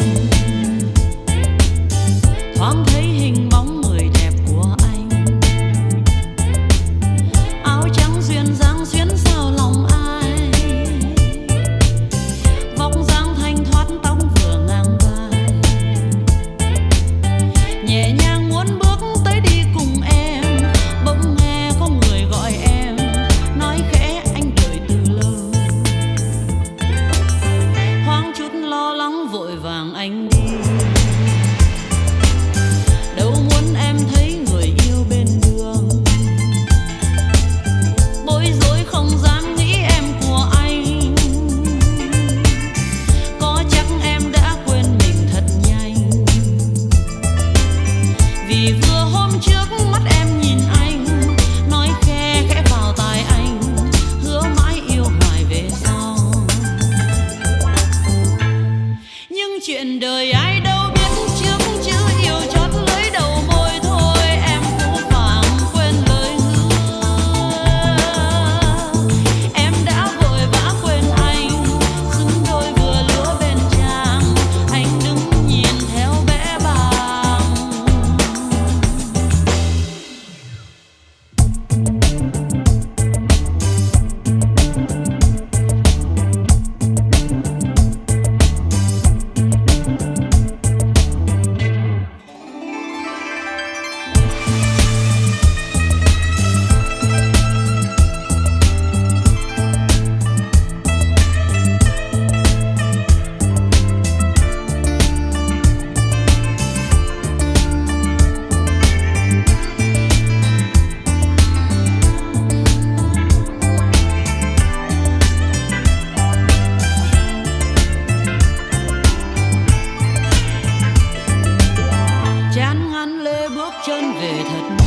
thoáng thấy hình bóng người đẹp của anh. Áo trắng duyên dáng xuyến sao lòng ai, vóc dáng thanh thoát tóc vừa ngang vai, nhẹ nhàng muốn bước tới đi cùng em. Bỗng nghe có người gọi em, nói khẽ anh đợi từ lâu. Thoáng chút lo lắng vội vàng anh đi, đâu muốn em thấy người yêu bên đường. Bối rối không dám nghĩ em của anh, có chắc em đã quên mình thật nhanh. Vì vừa hôm trước mắt em nhìn anh, nói khe khẽ vào tai anh, hứa mãi yêu hoài về sau. Nhưng chuyện đời ai đâu biết trước chữ yêu chót lưỡi đầu môi thôi, em phũ phàng quên lời hứa. Em đã vội vã quên anh, xứng đôi vừa lúa bên trang, anh đứng nhìn theo bẽ bàng. Chán ngán lê bước chân về thật